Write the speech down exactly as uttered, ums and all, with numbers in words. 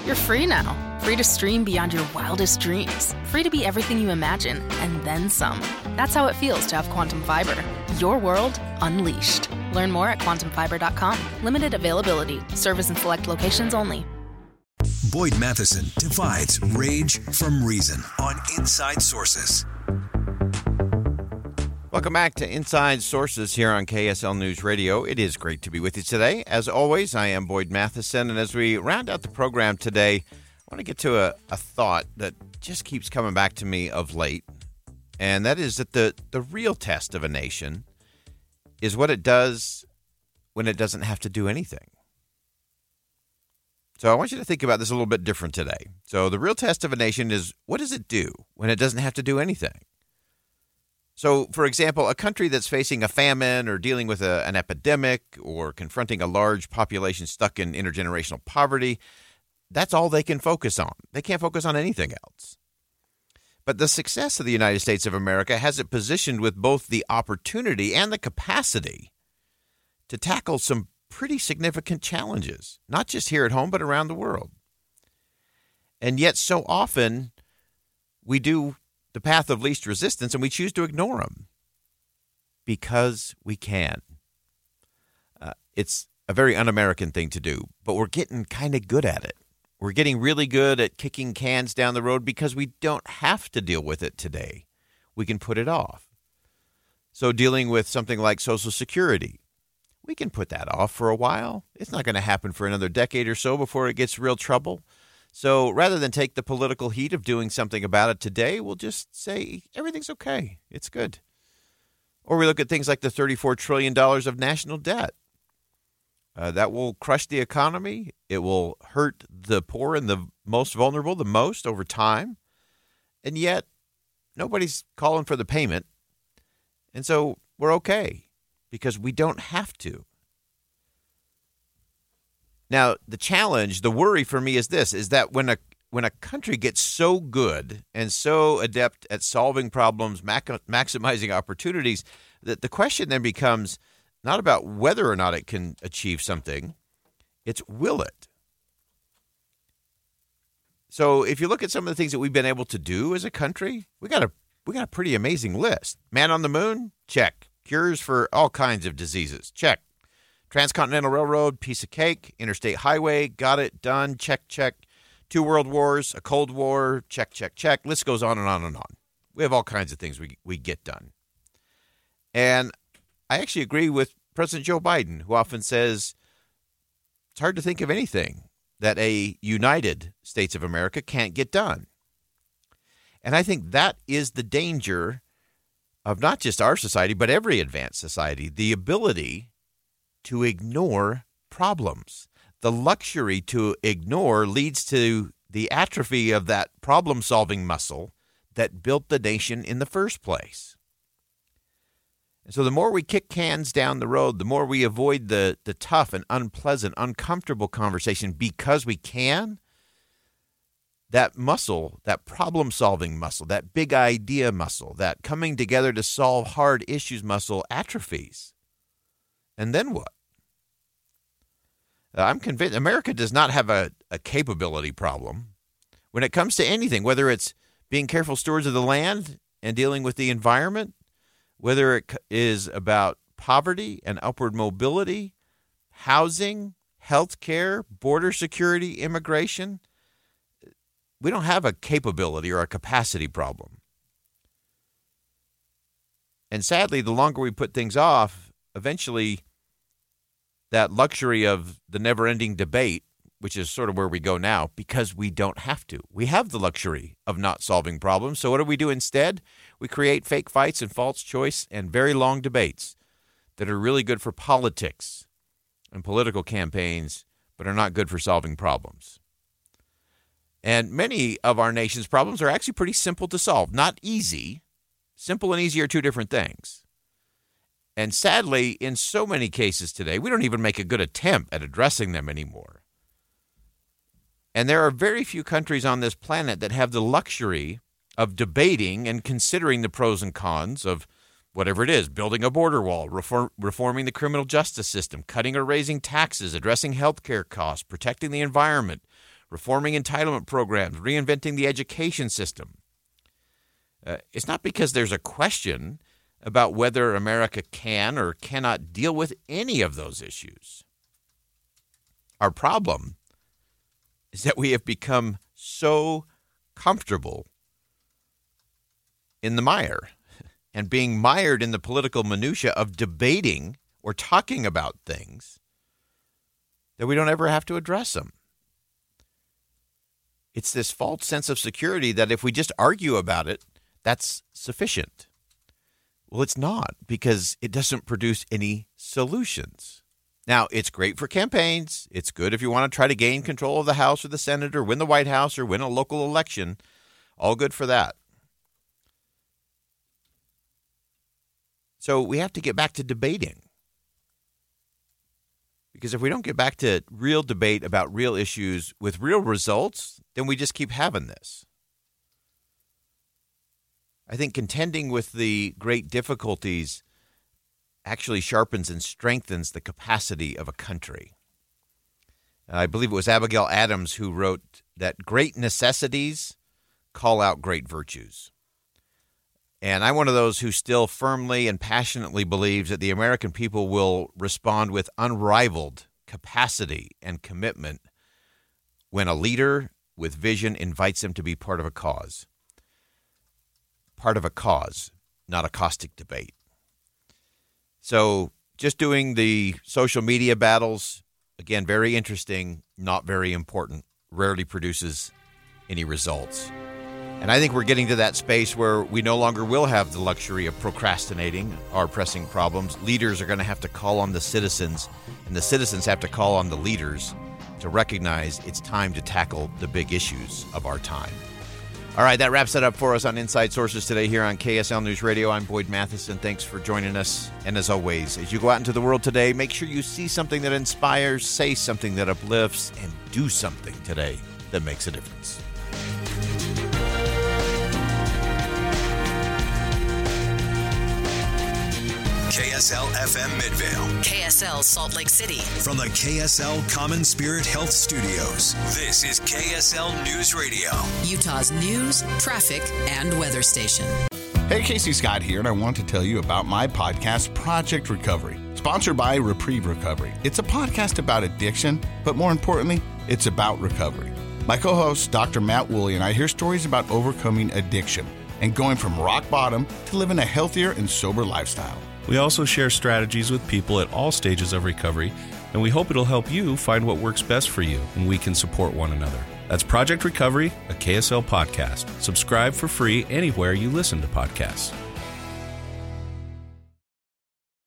You're free now. Free to stream beyond your wildest dreams. Free to be everything you imagine, and then some. That's how it feels to have Quantum Fiber. Your world unleashed. Learn more at quantum fiber dot com. Limited availability. Service in select locations only. Boyd Matheson divides rage from reason on Inside Sources. Welcome back to Inside Sources here on K S L News Radio. It is great to be with you today. As always, I am Boyd Matheson, and as we round out the program today, I want to get to a, a thought that just keeps coming back to me of late, and that is that the, the real test of a nation is what it does when it doesn't have to do anything. So I want you to think about this a little bit different today. So the real test of a nation is, what does it do when it doesn't have to do anything? So, for example, a country that's facing a famine or dealing with a, an epidemic or confronting a large population stuck in intergenerational poverty, that's all they can focus on. They can't focus on anything else. But the success of the United States of America has it positioned with both the opportunity and the capacity to tackle some pretty significant challenges, not just here at home, but around the world. And yet so often we do the path of least resistance, and we choose to ignore them because we can. Uh, it's a very un-American thing to do, but we're getting kind of good at it. We're getting really good at kicking cans down the road because we don't have to deal with it today. We can put it off. So dealing with something like Social Security, we can put that off for a while. It's not going to happen for another decade or so before it gets real trouble. So rather than take the political heat of doing something about it today, we'll just say everything's okay. It's good. Or we look at things like the thirty-four trillion dollars of national debt. Uh, that will crush the economy. It will hurt the poor and the most vulnerable the most over time. And yet, nobody's calling for the payment. And so we're okay because we don't have to. Now, the challenge, the worry for me is this, is that when a when a country gets so good and so adept at solving problems, mac- maximizing opportunities, that the question then becomes not about whether or not it can achieve something, it's will it? So if you look at some of the things that we've been able to do as a country, we got a we got a pretty amazing list. Man on the moon? Check. Cures for all kinds of diseases? Check. Transcontinental Railroad, piece of cake. Interstate Highway, got it, done, check, check. Two world wars, a Cold War, check, check, check. List goes on and on and on. We have all kinds of things we, we get done. And I actually agree with President Joe Biden, who often says it's hard to think of anything that a united States of America can't get done. And I think that is the danger of not just our society, but every advanced society, the ability to ignore problems. The luxury to ignore leads to the atrophy of that problem-solving muscle that built the nation in the first place. And so the more we kick cans down the road, the more we avoid the, the tough and unpleasant, uncomfortable conversation because we can, that muscle, that problem-solving muscle, that big idea muscle, that coming together to solve hard issues muscle atrophies. And then what? Uh, I'm convinced America does not have a, a capability problem when it comes to anything, whether it's being careful stewards of the land and dealing with the environment, whether it is about poverty and upward mobility, housing, health care, border security, immigration. We don't have a capability or a capacity problem. And sadly, the longer we put things off, eventually that luxury of the never-ending debate, which is sort of where we go now, because we don't have to. We have the luxury of not solving problems. So what do we do instead? We create fake fights and false choice and very long debates that are really good for politics and political campaigns, but are not good for solving problems. And many of our nation's problems are actually pretty simple to solve. Not easy. Simple and easy are two different things. And sadly, in so many cases today, we don't even make a good attempt at addressing them anymore. And there are very few countries on this planet that have the luxury of debating and considering the pros and cons of whatever it is, building a border wall, reform, reforming the criminal justice system, cutting or raising taxes, addressing health care costs, protecting the environment, reforming entitlement programs, reinventing the education system. Uh, it's not because there's a question about whether America can or cannot deal with any of those issues. Our problem is that we have become so comfortable in the mire and being mired in the political minutia of debating or talking about things that we don't ever have to address them. It's this false sense of security that if we just argue about it, that's sufficient. Well, it's not, because it doesn't produce any solutions. Now, it's great for campaigns. It's good if you want to try to gain control of the House or the Senate or win the White House or win a local election. All good for that. So we have to get back to debating. Because if we don't get back to real debate about real issues with real results, then we just keep having this. I think contending with the great difficulties actually sharpens and strengthens the capacity of a country. I believe it was Abigail Adams who wrote that great necessities call out great virtues. And I'm one of those who still firmly and passionately believes that the American people will respond with unrivaled capacity and commitment when a leader with vision invites them to be part of a cause. Part of a cause, not a caustic debate. So just doing the social media battles, again, very interesting, not very important, rarely produces any results. And I think we're getting to that space where we no longer will have the luxury of procrastinating our pressing problems. Leaders are going to have to call on the citizens, and the citizens have to call on the leaders to recognize it's time to tackle the big issues of our time. All right, that wraps it up for us on Inside Sources today here on K S L News Radio. I'm Boyd Matheson. Thanks for joining us. And as always, as you go out into the world today, make sure you see something that inspires, say something that uplifts, and do something today that makes a difference. K S L F M Midvale. K S L Salt Lake City. From the K S L Common Spirit Health Studios, this is K S L News Radio. Utah's news, traffic, and weather station. Hey, Casey Scott here, and I want to tell you about my podcast, Project Recovery, sponsored by Reprieve Recovery. It's a podcast about addiction, but more importantly, it's about recovery. My co-host, Doctor Matt Woolley, and I hear stories about overcoming addiction and going from rock bottom to living a healthier and sober lifestyle. We also share strategies with people at all stages of recovery, and we hope it'll help you find what works best for you, and we can support one another. That's Project Recovery, a K S L podcast. Subscribe for free anywhere you listen to podcasts.